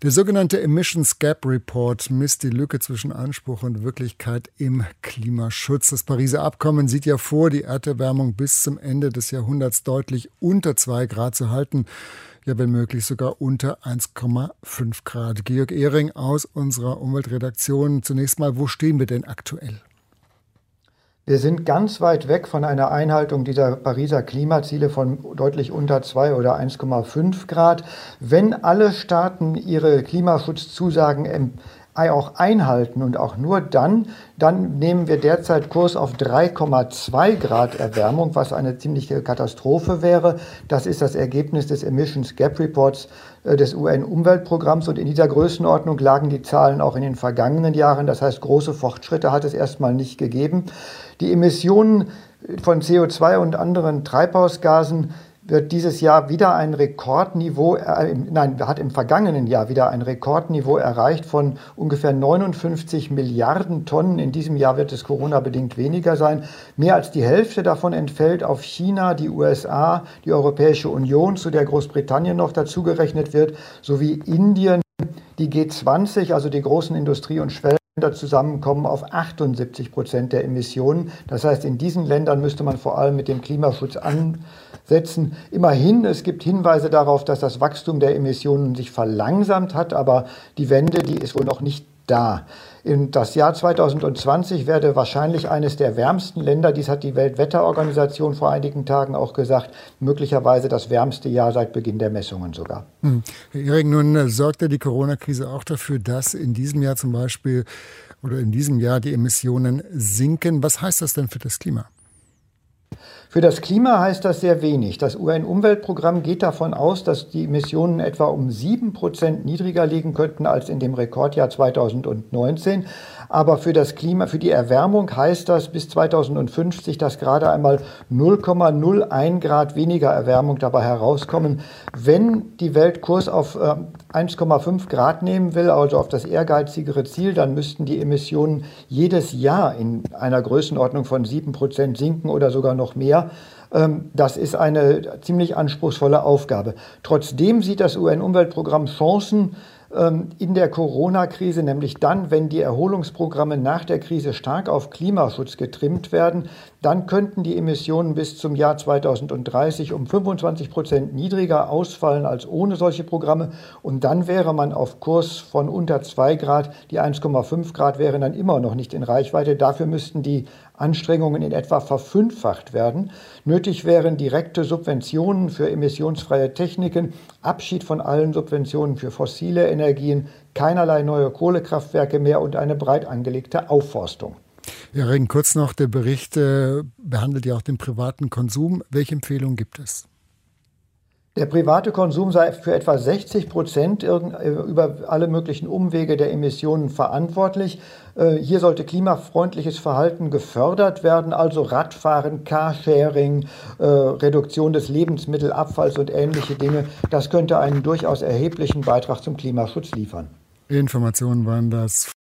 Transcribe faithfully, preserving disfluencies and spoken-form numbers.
Der sogenannte Emissions Gap Report misst die Lücke zwischen Anspruch und Wirklichkeit im Klimaschutz. Das Pariser Abkommen sieht ja vor, die Erderwärmung bis zum Ende des Jahrhunderts deutlich unter zwei Grad zu halten. Ja, wenn möglich sogar unter eins Komma fünf Grad. Georg Ehring aus unserer Umweltredaktion. Zunächst mal, wo stehen wir denn aktuell? Wir sind ganz weit weg von einer Einhaltung dieser Pariser Klimaziele von deutlich unter zwei oder eins Komma fünf Grad. Wenn alle Staaten ihre Klimaschutzzusagen auch einhalten und auch nur dann, dann nehmen wir derzeit Kurs auf drei Komma zwei Grad Erwärmung, was eine ziemliche Katastrophe wäre. Das ist das Ergebnis des Emissions Gap Reports des U N-Umweltprogramms und in dieser Größenordnung lagen die Zahlen auch in den vergangenen Jahren. Das heißt, große Fortschritte hat es erstmal nicht gegeben. Die Emissionen von C O zwei und anderen Treibhausgasen wird dieses Jahr wieder ein Rekordniveau, äh, nein, hat im vergangenen Jahr wieder ein Rekordniveau erreicht von ungefähr neunundfünfzig Milliarden Tonnen. In diesem Jahr wird es Corona-bedingt weniger sein. Mehr als die Hälfte davon entfällt auf China, die U S A, die Europäische Union, zu der Großbritannien noch dazugerechnet wird, sowie Indien, die G zwanzig, also die großen Industrie- und Schwellenländer zusammenkommen auf achtundsiebzig Prozent der Emissionen. Das heißt, in diesen Ländern müsste man vor allem mit dem Klimaschutz ansetzen. Immerhin, es gibt Hinweise darauf, dass das Wachstum der Emissionen sich verlangsamt hat, aber die Wende, die ist wohl noch nicht da. In das Jahr zweitausendzwanzig werde wahrscheinlich eines der wärmsten Länder, dies hat die Weltwetterorganisation vor einigen Tagen auch gesagt, möglicherweise das wärmste Jahr seit Beginn der Messungen sogar. Hm. Herr Ehring, nun sorgt ja die Corona-Krise auch dafür, dass in diesem Jahr zum Beispiel oder in diesem Jahr die Emissionen sinken. Was heißt das denn für das Klima? Für das Klima heißt das sehr wenig. Das U N-Umweltprogramm geht davon aus, dass die Emissionen etwa um sieben Prozent niedriger liegen könnten als in dem Rekordjahr zweitausendneunzehn. Aber für das Klima, für die Erwärmung heißt das bis zweitausendfünfzig, dass gerade einmal null Komma null eins Grad weniger Erwärmung dabei herauskommen. Wenn die Welt Kurs auf äh, eins Komma fünf Grad nehmen will, also auf das ehrgeizigere Ziel, dann müssten die Emissionen jedes Jahr in einer Größenordnung von sieben Prozent sinken oder sogar noch mehr. Das ist eine ziemlich anspruchsvolle Aufgabe. Trotzdem sieht das U N-Umweltprogramm Chancen in der Corona-Krise, nämlich dann, wenn die Erholungsprogramme nach der Krise stark auf Klimaschutz getrimmt werden, dann könnten die Emissionen bis zum Jahr zweitausenddreißig um fünfundzwanzig Prozent niedriger ausfallen als ohne solche Programme. Und dann wäre man auf Kurs von unter zwei Grad. Die eins Komma fünf Grad wären dann immer noch nicht in Reichweite. Dafür müssten die Anstrengungen in etwa verfünffacht werden. Nötig wären direkte Subventionen für emissionsfreie Techniken, Abschied von allen Subventionen für fossile Energien, keinerlei neue Kohlekraftwerke mehr und eine breit angelegte Aufforstung. Ja, Regen, kurz noch, der Bericht äh, behandelt ja auch den privaten Konsum. Welche Empfehlungen gibt es? Der private Konsum sei für etwa sechzig Prozent über alle möglichen Umwege der Emissionen verantwortlich. Hier sollte klimafreundliches Verhalten gefördert werden, also Radfahren, Carsharing, Reduktion des Lebensmittelabfalls und ähnliche Dinge. Das könnte einen durchaus erheblichen Beitrag zum Klimaschutz liefern. Informationen waren das